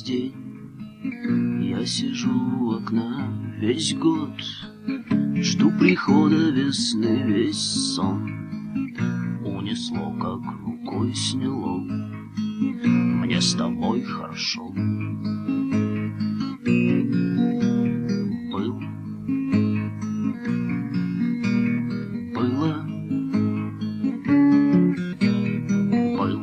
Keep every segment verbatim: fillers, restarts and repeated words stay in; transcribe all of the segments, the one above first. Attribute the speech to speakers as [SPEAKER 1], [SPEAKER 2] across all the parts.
[SPEAKER 1] день я сижу у окна весь год, жду прихода весны, весь сон унесло, как рукой сняло. Мне с тобой хорошо. Было, было, был.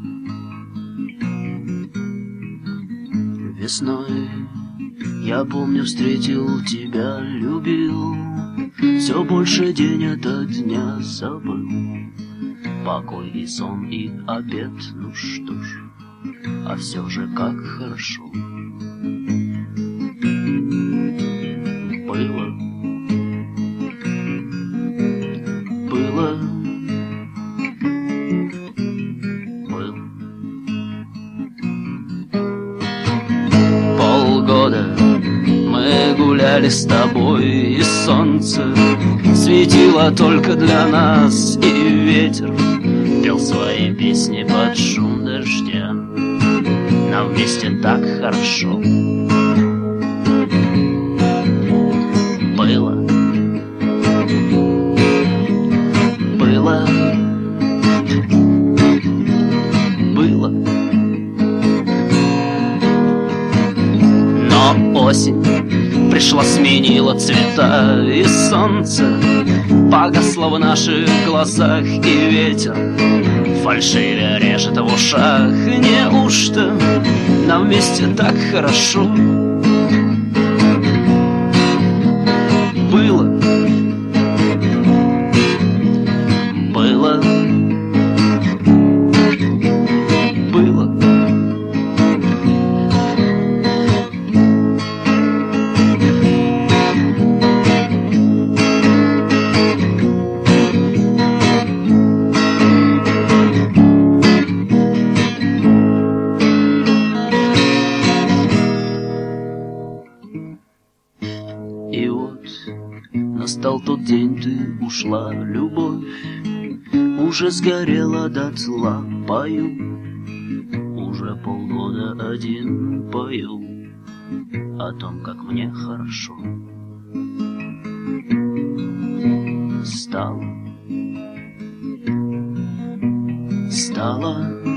[SPEAKER 1] Весной, я помню, встретил тебя, любил, все больше день ото дня забыл. Покой и сон и обед, ну что ж, а все же как хорошо. Было, было, был. Полгода мы гуляли с тобой, и солнце светило только для нас, и ветер пел свои песни под шум дождя. Нам вместе так хорошо. Было, было, было. Но осень пришла, сменила цвета, и солнце погасло в наших глазах, и ветер фальшивя режет в ушах. Неужто нам вместе так хорошо? Было, было, было. И вот настал тот день, ты ушла, любовь уже сгорела дотла. Пою, уже полгода один пою о том, как мне хорошо. Стало, стало